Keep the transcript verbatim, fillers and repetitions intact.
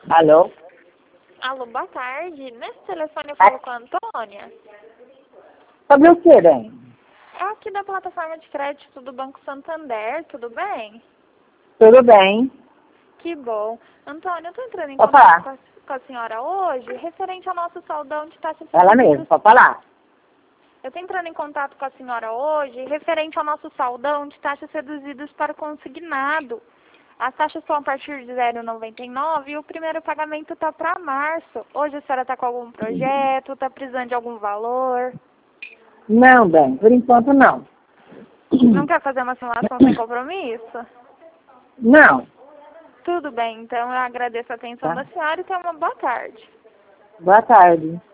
Alô? Alô, boa tarde. Nesse telefone eu falo com a Antônia. Sobre o que, bem? É aqui da plataforma de crédito do Banco Santander, tudo bem? Tudo bem. Que bom. Antônia, eu estou entrando em Pode contato falar. com a, com a senhora hoje, referente ao nosso saldão de taxas Ela mesmo, reduzidas. pode falar. Eu estou entrando em contato com a senhora hoje, referente ao nosso saldão de taxas reduzidas para o consignado. As taxas são a partir de zero vírgula noventa e nove e o primeiro pagamento está para março. Hoje a senhora está com algum projeto, está precisando de algum valor? Não, bem, por enquanto não. Não quer fazer uma simulação sem compromisso? Não. Tudo bem, então eu agradeço a atenção Tá. da senhora e tenha uma boa tarde. Boa tarde.